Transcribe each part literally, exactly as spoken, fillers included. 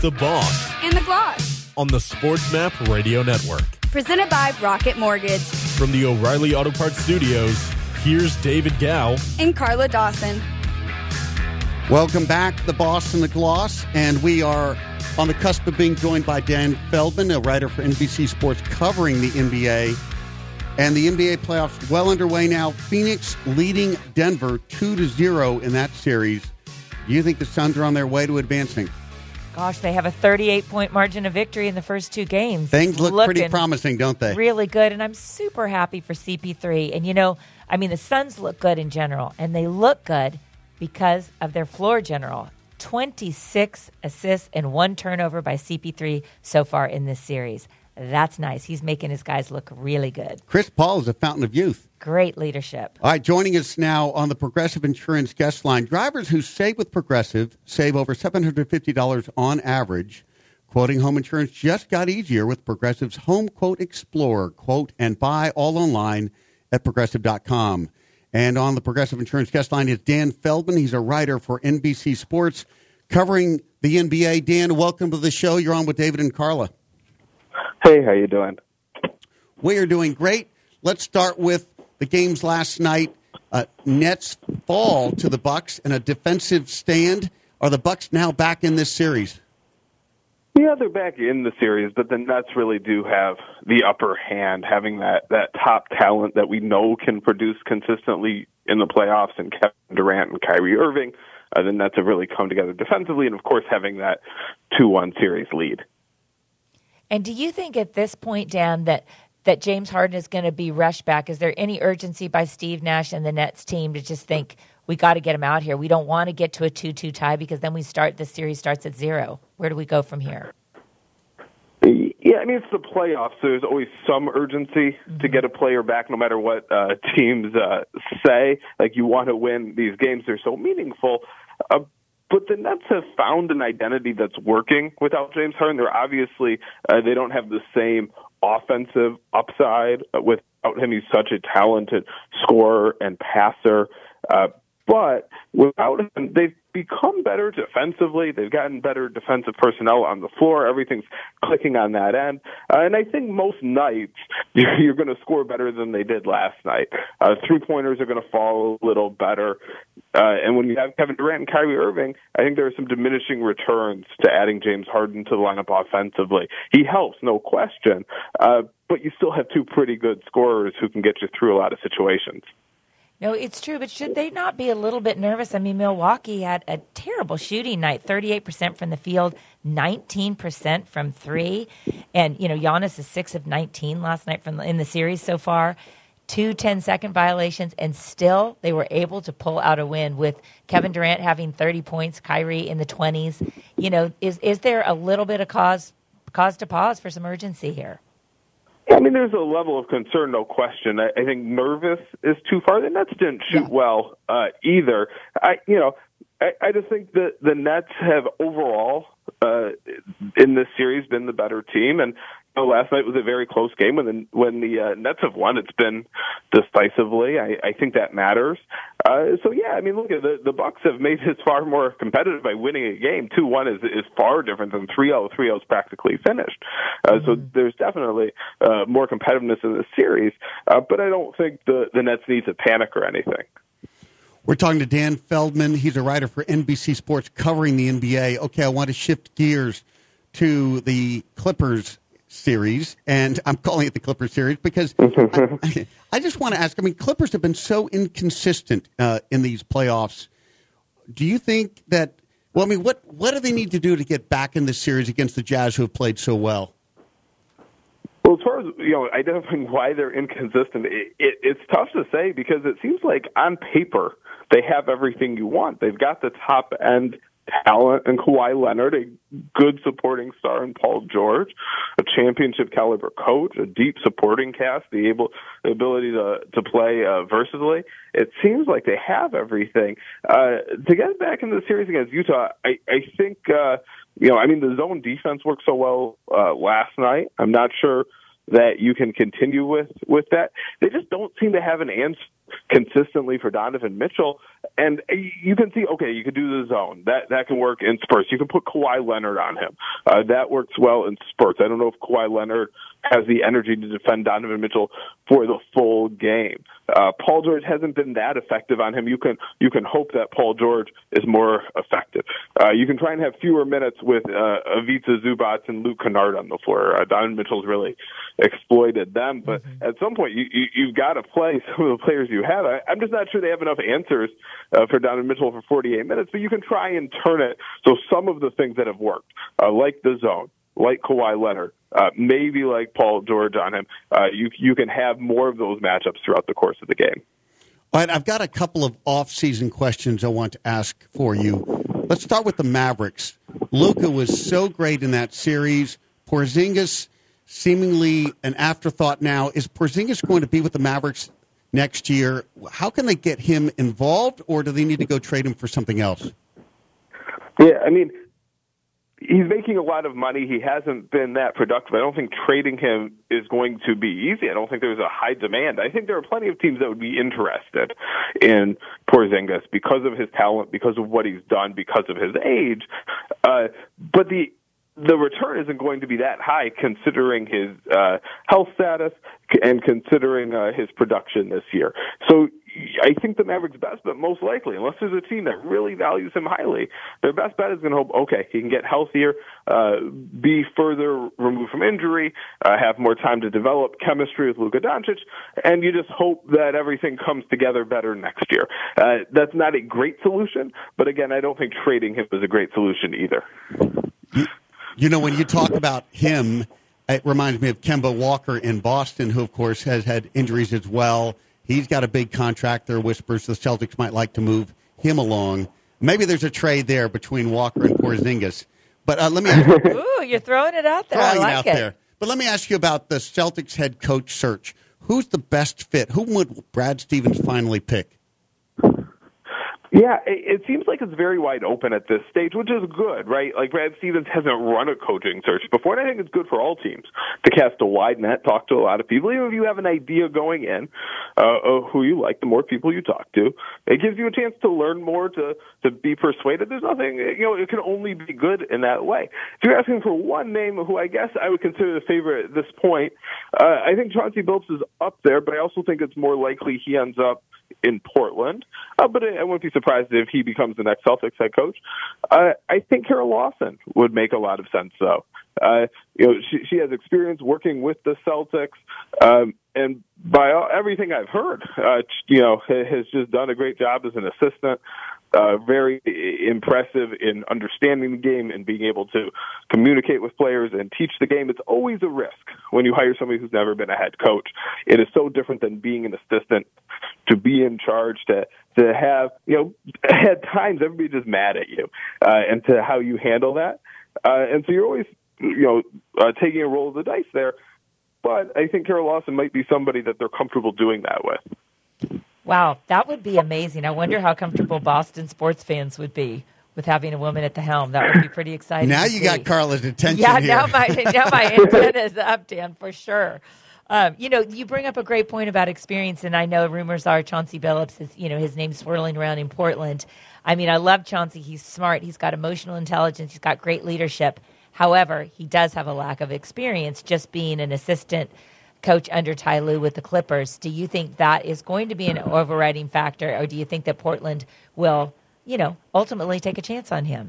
The Boss and The Gloss on the SportsMap Radio Network. Presented by Rocket Mortgage. From the O'Reilly Auto Parts Studios, here's David Gow and Carla Dawson. Welcome back, The Boss and The Gloss, and we are on the cusp of being joined by Dan Feldman, a writer for N B C Sports covering the N B A. And the N B A playoffs well underway now. Phoenix leading Denver two to zero in that series. Do you think the Suns are on their way to advancing? Gosh, they have a thirty-eight point margin of victory in the first two games. Things look Looking pretty promising, don't they? Really good, and I'm super happy for C P three. And, you know, I mean, the Suns look good in general, and they look good because of their floor general. twenty-six assists and one turnover by C P three so far in this series. That's nice. He's making his guys look really good. Chris Paul is a fountain of youth. Great leadership. All right, joining us now on the Progressive Insurance guest line, drivers who save with Progressive save over seven hundred fifty dollars on average. Quoting home insurance just got easier with Progressive's Home Quote Explorer. Quote and buy all online at progressive dot com. And on the Progressive Insurance guest line is Dan Feldman. He's a writer for N B C Sports covering the N B A. Dan, welcome to the show. You're on with David and Carla. Hey, how you doing? We are doing great. Let's start with the games last night. Uh, Nets fall to the Bucks in a defensive stand. Are the Bucks now back in this series? Yeah, they're back in the series, but the Nets really do have the upper hand, having that, that top talent that we know can produce consistently in the playoffs, and Kevin Durant and Kyrie Irving. Uh, the Nets have really come together defensively, and, of course, having that two one series lead. And do you think at this point, Dan, that, that James Harden is going to be rushed back? Is there any urgency by Steve Nash and the Nets team to just think, we got to get him out here? We don't want to get to a two two tie because then we start the series starts at zero. Where do we go from here? Yeah, I mean, it's the playoffs, so there's always some urgency mm-hmm. to get a player back no matter what uh, teams uh, say. Like, you want to win these games. They're so meaningful. Uh, But the Nets have found an identity that's working without James Harden. They're obviously, uh, they don't have the same offensive upside without him. He's such a talented scorer and passer. Uh, but without him, they've become better defensively. They've gotten better defensive personnel on the floor. Everything's clicking on that end. Uh, and I think most nights you're going to score better than they did last night. Uh, three-pointers are going to fall a little better. Uh, and when you have Kevin Durant and Kyrie Irving, I think there are some diminishing returns to adding James Harden to the lineup offensively. He helps, no question, uh, but you still have two pretty good scorers who can get you through a lot of situations. No, it's true, but should they not be a little bit nervous? I mean, Milwaukee had a terrible shooting night, thirty-eight percent from the field, nineteen percent from three. And, you know, Giannis is six of nineteen last night from the, in the series so far. Two ten-second violations, and still they were able to pull out a win with Kevin Durant having thirty points, Kyrie in the twenties. You know, is is there a little bit of cause cause to pause for some urgency here? I mean, there's a level of concern, no question. I, I think nervous is too far. The Nets didn't shoot yeah. well uh, either. I, you know, I, I just think that the Nets have overall uh, in this series been the better team, and you know, last night was a very close game. When the when the uh, Nets have won, it's been decisively. I, I think that matters. Uh, so yeah, I mean, look at the the Bucks have made this far more competitive by winning a game. two one is is far different than three oh. three oh is practically finished. Uh, mm-hmm. So there's definitely uh, more competitiveness in this series. Uh, but I don't think the the Nets need to panic or anything. We're talking to Dan Feldman. He's a writer for N B C Sports covering the N B A. Okay, I want to shift gears to the Clippers series, and I'm calling it the Clippers series because I, I just want to ask, I mean, Clippers have been so inconsistent uh, in these playoffs. Do you think that, well, I mean, what, what do they need to do to get back in this series against the Jazz who have played so well? Well, as far as, you know, identifying why they're inconsistent, it, it, it's tough to say because it seems like on paper they have everything you want. They've got the top-end talent in Kawhi Leonard, a good supporting star in Paul George, a championship-caliber coach, a deep supporting cast, the able the ability to to play uh, versatily. It seems like they have everything. Uh, to get back into the series against Utah, I, I think, uh, you know, I mean, the zone defense worked so well uh, last night. I'm not sure that you can continue with, with that. They just don't seem to have an answer consistently for Donovan Mitchell. and you can see, okay, you could do the zone. That that can work in spurts. You can put Kawhi Leonard on him. Uh, that works well in spurts. I don't know if Kawhi Leonard has the energy to defend Donovan Mitchell for the full game. Uh, Paul George hasn't been that effective on him. You can you can hope that Paul George is more effective. Uh, you can try and have fewer minutes with uh, Ivica Zubac and Luke Kennard on the floor. Uh, Donovan Mitchell's really exploited them, but mm-hmm. at some point you, you, you've got to play some of the players you have. I, I'm just not sure they have enough answers uh, for Donovan Mitchell for forty-eight minutes, but you can try and turn it. So some of the things that have worked, uh, like the zone, like Kawhi Leonard, uh, maybe like Paul George on him, uh, you you can have more of those matchups throughout the course of the game. All right, I've got a couple of off-season questions I want to ask for you. Let's start with the Mavericks. Luka was so great in that series. Porzingis, seemingly an afterthought now. Is Porzingis going to be with the Mavericks next year? How can they get him involved, or do they need to go trade him for something else? Yeah, I mean, he's making a lot of money. He hasn't been that productive. I don't think trading him is going to be easy. I don't think there's a high demand. I think there are plenty of teams that would be interested in Porzingis because of his talent, because of what he's done, because of his age. Uh, but the the return isn't going to be that high considering his uh, health status and considering uh, his production this year. So I think the Mavericks' best bet, most likely, unless there's a team that really values him highly, their best bet is going to hope, okay, he can get healthier, uh, be further removed from injury, uh, have more time to develop chemistry with Luka Doncic, and you just hope that everything comes together better next year. Uh, that's not a great solution, but again, I don't think trading him is a great solution either. You know, when you talk about him, it reminds me of Kemba Walker in Boston, who, of course, has had injuries as well. He's got a big contract. There are whispers the Celtics might like to move him along. Maybe there's a trade there between Walker and Porzingis. But uh, let me ask you. Ooh, you're throwing it out there. Throwing I like it out it. there. But let me ask you about the Celtics head coach search. Who's the best fit? Who would Brad Stevens finally pick? Yeah, it seems like it's very wide open at this stage, which is good, right? Like, Brad Stevens hasn't run a coaching search before, and I think it's good for all teams to cast a wide net, talk to a lot of people. Even if you have an idea going in uh, of who you like, the more people you talk to, it gives you a chance to learn more, to, to be persuaded. There's nothing, you know, it can only be good in that way. If you're asking for one name who I guess I would consider the favorite at this point, uh, I think Chauncey Billups is up there, but I also think it's more likely he ends up in Portland, uh, but I wouldn't be surprised if he becomes the next Celtics head coach. Uh, I think Carol Lawson would make a lot of sense, though. Uh, you know, she, she has experience working with the Celtics, um, and by all, everything I've heard, uh, you know, has just done a great job as an assistant. Uh, very impressive in understanding the game and being able to communicate with players and teach the game. It's always a risk when you hire somebody who's never been a head coach. It is so different than being an assistant, to be in charge, to to have, you know, at times everybody just mad at you, uh, and to how you handle that. Uh, and so you're always, you know, uh, taking a roll of the dice there. But I think Carol Lawson might be somebody that they're comfortable doing that with. Wow, that would be amazing. I wonder how comfortable Boston sports fans would be with having a woman at the helm. That would be pretty exciting. Now to you see. got Carla's attention yeah, here. now my now my antenna is up, Dan, for sure. Um, you know, you bring up a great point about experience, and I know rumors are Chauncey Billups is, you know, his name's swirling around in Portland. I mean, I love Chauncey. He's smart. He's got emotional intelligence. He's got great leadership. However, he does have a lack of experience just being an assistant coach under Ty Lue with the Clippers. Do you think that is going to be an overriding factor, or do you think that Portland will, you know, ultimately take a chance on him?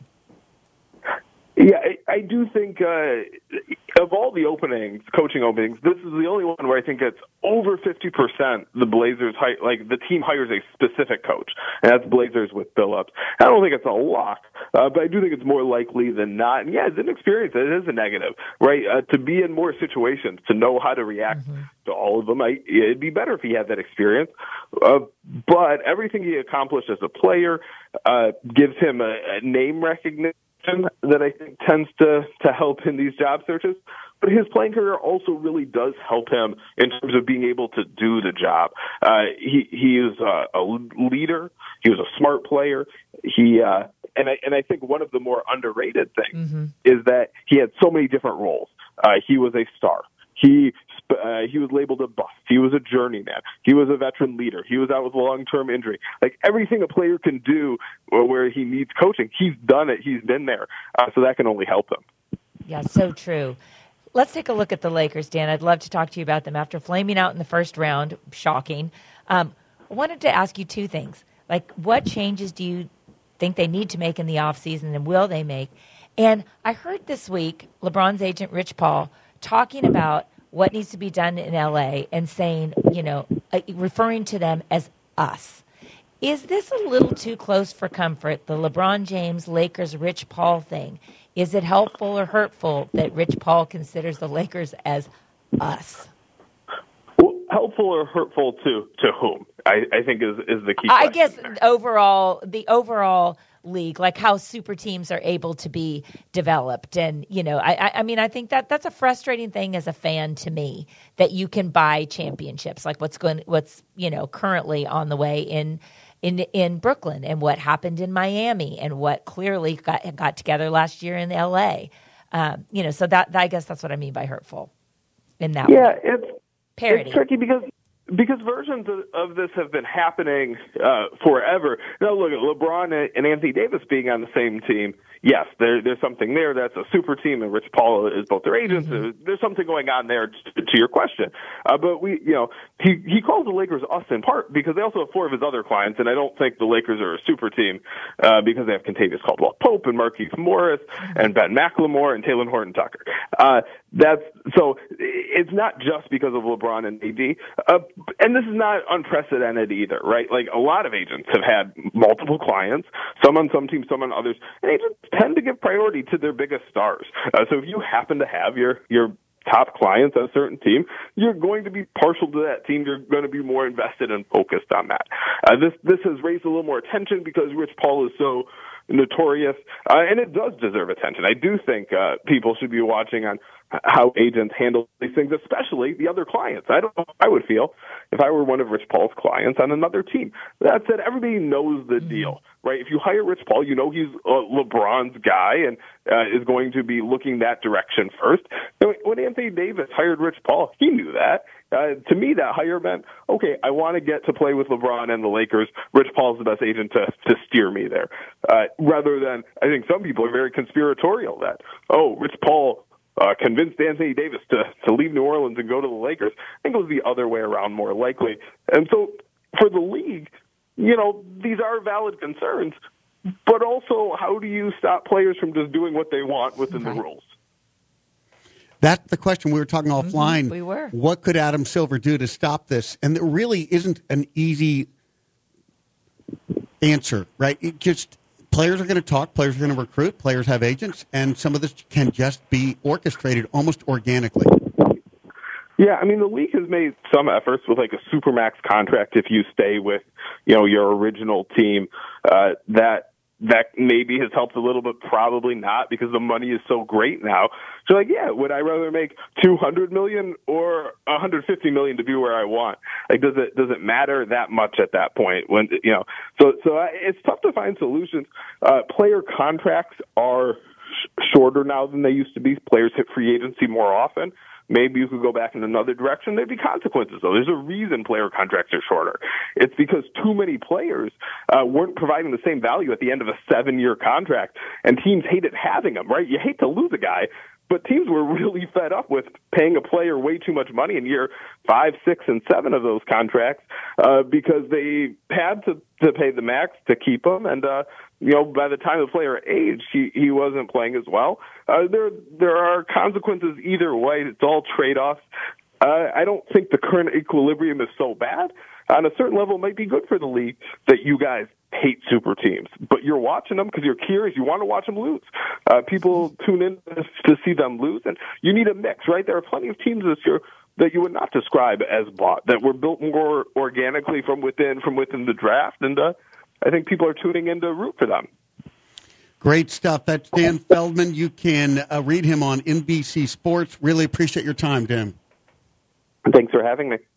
Yeah, I, I do think uh, of all the openings, coaching openings, this is the only one where I think it's over fifty percent the Blazers, hi- like the team hires a specific coach, and that's Blazers with Billups. I don't think it's a lock, uh, but I do think it's more likely than not. And yeah, it's an experience. It is a negative, right? Uh, to be in more situations, to know how to react mm-hmm. to all of them, I, it'd be better if he had that experience. Uh, but everything he accomplished as a player uh, gives him a, a name recognition that I think tends to, to help in these job searches. But his playing career also really does help him in terms of being able to do the job. Uh, he he is a, a leader. He was a smart player. He uh, and I and I think one of the more underrated things mm-hmm. is that he had so many different roles. Uh, he was a star. He uh, he was labeled a bust. He was a journeyman. He was a veteran leader. He was out with a long-term injury. Like everything a player can do where he needs coaching, he's done it. He's been there. Uh, so that can only help him. Yeah, so true. Let's take a look at the Lakers, Dan. I'd love to talk to you about them after flaming out in the first round. Shocking. Um, I wanted to ask you two things. Like, what changes do you think they need to make in the offseason, and will they make? And I heard this week LeBron's agent, Rich Paul, talking about what needs to be done in L A and saying, you know, uh, referring to them as us. Is this a little too close for comfort, the LeBron James, Lakers, Rich Paul thing? Is it helpful or hurtful that Rich Paul considers the Lakers as us? Well, helpful or hurtful to to whom? I, I think is is the key. I guess there. overall, the overall league, like how super teams are able to be developed, and you know, I, I mean, I think that that's a frustrating thing as a fan to me, that you can buy championships, like what's going, what's you know currently on the way in. In, in Brooklyn, and what happened in Miami, and what clearly got got together last year in L A. Um, you know, so that I guess that's what I mean by hurtful. In that, yeah, way. it's parody. It's tricky because because versions of, of this have been happening uh, forever. Now, look at LeBron and Anthony Davis being on the same team. Yes, there, there's something there. That's a super team, and Rich Paul is both their agents. Mm-hmm. There's something going on there to, to your question. Uh, but we, you know, he he calls the Lakers us in part because they also have four of his other clients, and I don't think the Lakers are a super team uh, because they have Kentavious Caldwell-Pope and Markieff Morris and Ben McLemore and Talen Horton-Tucker. Uh, that's so. It's not just because of LeBron and A D, uh, and this is not unprecedented either, right? Like a lot of agents have had multiple clients, some on some teams, some on others, and agents tend to give priority to their biggest stars. Uh, so if you happen to have your your top clients on a certain team, you're going to be partial to that team. You're going to be more invested and focused on that. Uh, this this has raised a little more attention because Rich Paul is so notorious, uh, and it does deserve attention. I do think uh, people should be watching on how agents handle these things, especially the other clients. I don't know how I would feel if I were one of Rich Paul's clients on another team. That said, everybody knows the deal, right? If you hire Rich Paul, you know he's uh, LeBron's guy and uh, is going to be looking that direction first. When Anthony Davis hired Rich Paul, he knew that. Uh, to me, that hire meant, okay, I want to get to play with LeBron and the Lakers. Rich Paul's the best agent to, to steer me there. Uh, rather than, I think some people are very conspiratorial that, oh, Rich Paul uh, convinced Anthony Davis to, to leave New Orleans and go to the Lakers. I think it was the other way around more likely. And so for the league, you know, these are valid concerns, but also how do you stop players from just doing what they want within right. the rules? That's the question. We were talking offline. Mm-hmm, we were. What could Adam Silver do to stop this? And there really isn't an easy answer, right? It just players are going to talk, players are going to recruit, players have agents, and some of this can just be orchestrated almost organically. Yeah, I mean, the league has made some efforts with like a supermax contract if you stay with, you know, your original team. Uh, that that maybe has helped a little, but probably not because the money is so great now. So, like, yeah, would I rather make two hundred million or one hundred fifty million to be where I want? Like, does it does it matter that much at that point? When you know, so so it's tough to find solutions. Uh, player contracts are sh- shorter now than they used to be. Players hit free agency more often. Maybe you could go back in another direction. There'd be consequences, though. There's a reason player contracts are shorter. It's because too many players uh, weren't providing the same value at the end of a seven-year contract, and teams hated having them, right? You hate to lose a guy, but teams were really fed up with paying a player way too much money in year five, six, and seven of those contracts uh, because they had to, to pay the max to keep them, and uh, you know, by the time the player aged, he, he wasn't playing as well. Uh, there there are consequences either way. It's all trade-offs. Uh, I don't think the current equilibrium is so bad. On a certain level, it might be good for the league that you guys hate super teams, but you're watching them because you're curious. You want to watch them lose. Uh, people tune in to see them lose, and you need a mix, right? There are plenty of teams this year that you would not describe as bought, that were built more organically from within, from within the draft, and uh, I think people are tuning in to root for them. Great stuff. That's Dan Feldman. You can uh, read him on N B C Sports. Really appreciate your time, Dan. Thanks for having me.